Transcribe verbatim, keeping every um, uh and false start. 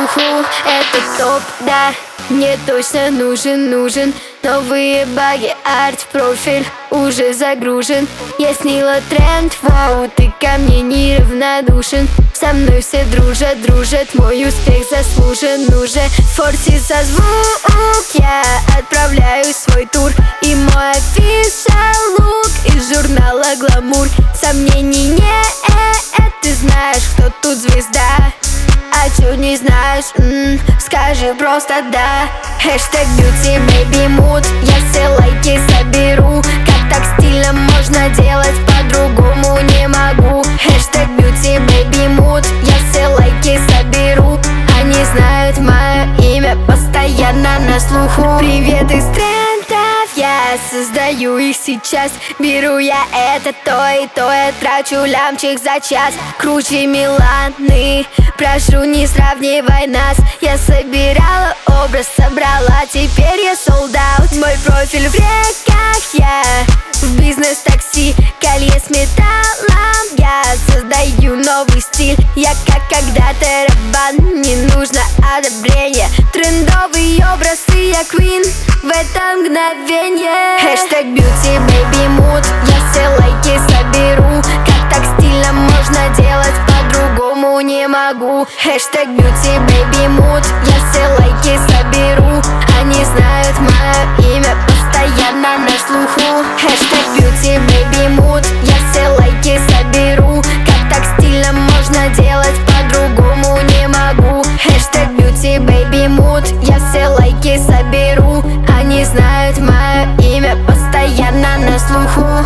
слуху. Это топ, да, мне точно нужен, нужен новые баги, арт-профиль уже загружен. Я снила тренд, вау, ты ко мне неравнодушен. Со мной все дружат, дружат, мой успех заслужен уже. Форси созвук, я отправляю свой тур. И мой official лук из журнала Glamour. Сомнений нет, ты знаешь, кто тут звезда. А чё не знаешь, м-м, скажи просто да. Хэштег beauty baby mood, я все лайки соберу. Как так стильно можно делать, по-другому не могу. Хэштег beauty baby mood, я все лайки соберу. Они знают мое имя, постоянно на слуху. Привет из трендов, я создаю их сейчас. Беру я это, то и то, я трачу лямчик за час. Круче Миланы, прошу, не сравнивай нас. Я собирала образ, собрала, теперь я sold out. Мой профиль в реках, я в бизнес-такси. Колье с металлом, я создаю новый стиль. Я как когда-то рабан, не нужно одобрение. Трендовые образы, я queen в это мгновенье. Хэштег beauty baby mood, я все лайки соберу. Как так стильно можно делать, по-другому не могу. Хэштег beauty baby mood, я все лайки соберу. Они знают мое имя, постоянно на слуху. Хэштег beauty baby mood, я все лайки соберу. Как так стильно можно делать, по-другому не могу. Хэштег beauty baby mood, я все лайки соберу. Они знают мое имя, постоянно на слуху.